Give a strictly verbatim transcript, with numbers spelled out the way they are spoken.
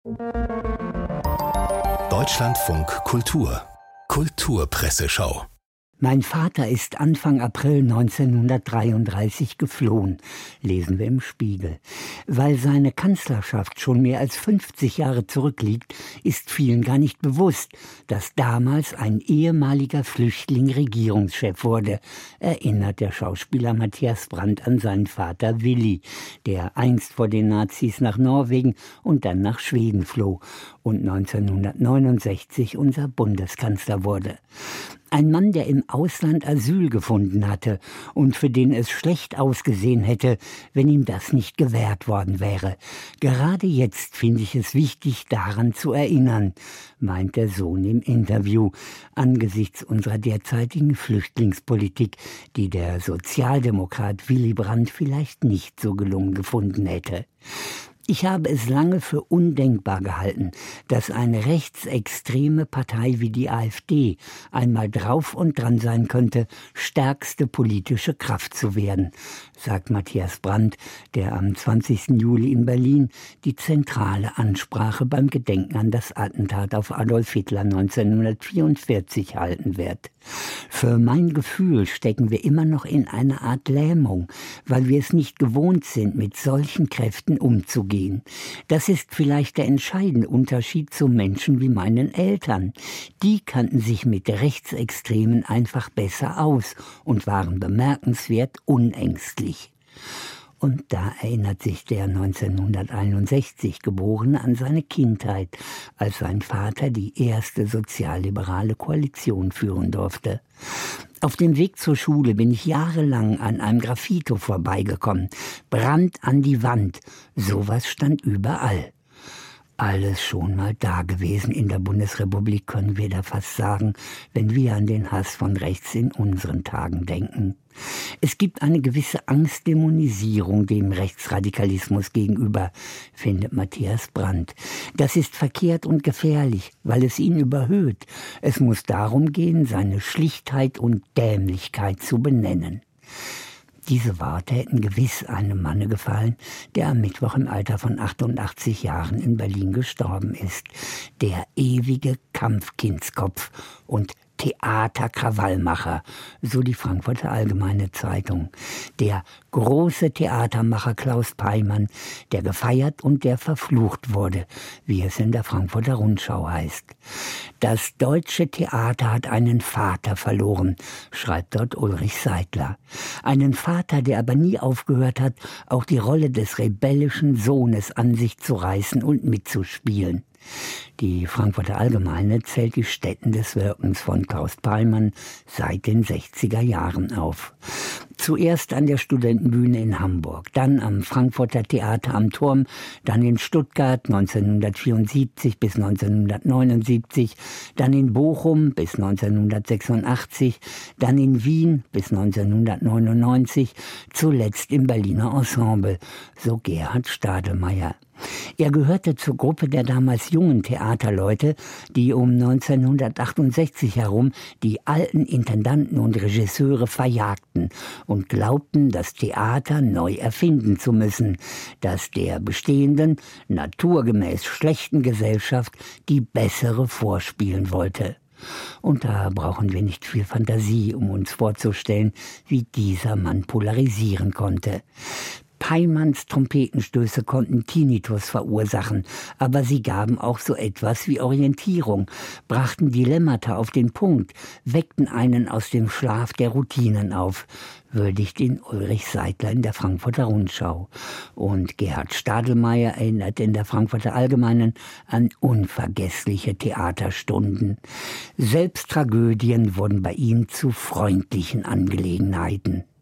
Deutschlandfunk Kultur Kulturpresseschau. Mein Vater ist Anfang April neunzehnhundertdreiunddreißig geflohen, lesen wir im Spiegel. Weil seine Kanzlerschaft schon mehr als fünfzig Jahre zurückliegt, ist vielen gar nicht bewusst, dass damals ein ehemaliger Flüchtling Regierungschef wurde, erinnert der Schauspieler Matthias Brandt an seinen Vater Willi, der einst vor den Nazis nach Norwegen und dann nach Schweden floh und neunzehnhundertneunundsechzig unser Bundeskanzler wurde. Ein Mann, der im Ausland Asyl gefunden hatte und für den es schlecht ausgesehen hätte, wenn ihm das nicht gewährt worden wäre. Gerade jetzt finde ich es wichtig, daran zu erinnern, meint der Sohn im Interview, angesichts unserer derzeitigen Flüchtlingspolitik, die der Sozialdemokrat Willy Brandt vielleicht nicht so gelungen gefunden hätte. Ich habe es lange für undenkbar gehalten, dass eine rechtsextreme Partei wie die AfD einmal drauf und dran sein könnte, stärkste politische Kraft zu werden, sagt Matthias Brandt, der am zwanzigsten Juli in Berlin die zentrale Ansprache beim Gedenken an das Attentat auf Adolf Hitler neunzehnhundertvierundvierzig halten wird. Für mein Gefühl stecken wir immer noch in einer Art Lähmung, weil wir es nicht gewohnt sind, mit solchen Kräften umzugehen. Das ist vielleicht der entscheidende Unterschied zu Menschen wie meinen Eltern. Die kannten sich mit Rechtsextremen einfach besser aus und waren bemerkenswert unängstlich. Und da erinnert sich der neunzehnhunderteinundsechzig Geborene an seine Kindheit, als sein Vater die erste sozialliberale Koalition führen durfte. Auf dem Weg zur Schule bin ich jahrelang an einem Graffito vorbeigekommen. Brandt an die Wand. Sowas stand überall. Alles schon mal da gewesen in der Bundesrepublik, können wir da fast sagen, wenn wir an den Hass von rechts in unseren Tagen denken. Es gibt eine gewisse Angstdämonisierung dem Rechtsradikalismus gegenüber, findet Matthias Brandt. Das ist verkehrt und gefährlich, weil es ihn überhöht. Es muss darum gehen, seine Schlichtheit und Dämlichkeit zu benennen. Diese Worte hätten gewiss einem Manne gefallen, der am Mittwoch im Alter von achtundachtzig Jahren in Berlin gestorben ist. Der ewige Kampfkindskopf und Theaterkrawallmacher, so die Frankfurter Allgemeine Zeitung. Der große Theatermacher Klaus Peimann, der gefeiert und der verflucht wurde, wie es in der Frankfurter Rundschau heißt. Das deutsche Theater hat einen Vater verloren, schreibt dort Ulrich Seidler. Einen Vater, der aber nie aufgehört hat, auch die Rolle des rebellischen Sohnes an sich zu reißen und mitzuspielen. Die Frankfurter Allgemeine zählt die Stätten des Wirkens von Klaus Peimann seit den sechziger Jahren auf. Zuerst an der Studentenbühne in Hamburg, dann am Frankfurter Theater am Turm, dann in Stuttgart neunzehnhundertvierundsiebzig bis neunzehnhundertneunundsiebzig, dann in Bochum bis neunzehnhundertsechsundachtzig, dann in Wien bis neunzehnhundertneunundneunzig, zuletzt im Berliner Ensemble, so Gerhard Stadelmeier. Er gehörte zur Gruppe der damals jungen Theaterleute, die um neunzehnhundertachtundsechzig herum die alten Intendanten und Regisseure verjagten und glaubten, das Theater neu erfinden zu müssen, das der bestehenden, naturgemäß schlechten Gesellschaft die bessere vorspielen wollte. Und da brauchen wir nicht viel Fantasie, um uns vorzustellen, wie dieser Mann polarisieren konnte. Peimanns Trompetenstöße konnten Tinnitus verursachen, aber sie gaben auch so etwas wie Orientierung, brachten Dilemmata auf den Punkt, weckten einen aus dem Schlaf der Routinen auf, würdigt ihn Ulrich Seidler in der Frankfurter Rundschau. Und Gerhard Stadelmeier erinnert in der Frankfurter Allgemeinen an unvergessliche Theaterstunden. Selbst Tragödien wurden bei ihm zu freundlichen Angelegenheiten.